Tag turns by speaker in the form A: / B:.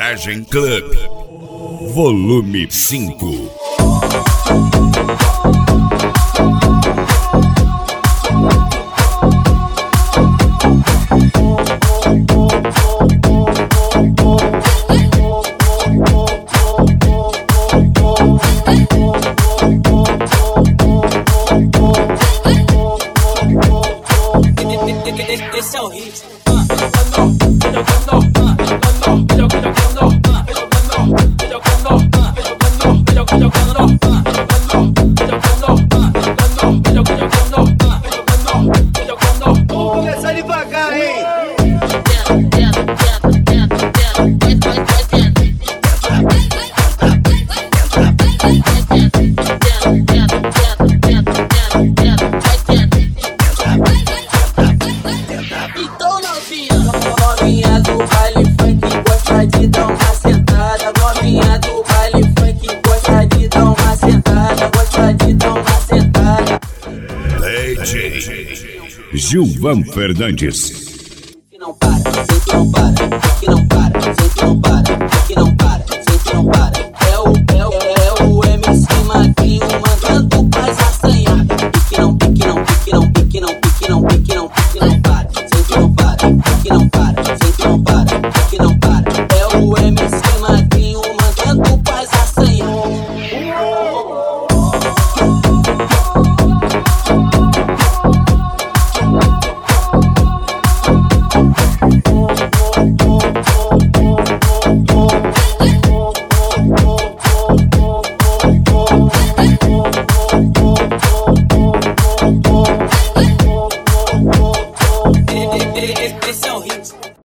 A: Garagem Club, volume 5.
B: Esse é o hit.
C: Vamos começar devagar, hein?
B: Novinha do baile funk gosta de dar uma sentada. Novinha do baile funk gosta de dar uma sentada. Gosta de dar uma sentada.
A: DJ Gilvan Fernandes.
B: Que não para, sempre não para, que não para, sempre não para, que não para, sempre não para. É o MC Maguinho mandando paz assanhada. Pique não, pique não, pique não, pique não, pique não, pique não, pique não para, sempre não para, que não para, sempre não para, que não para. É o MC Maguinho mandando paz assanhada. Esse é o hit.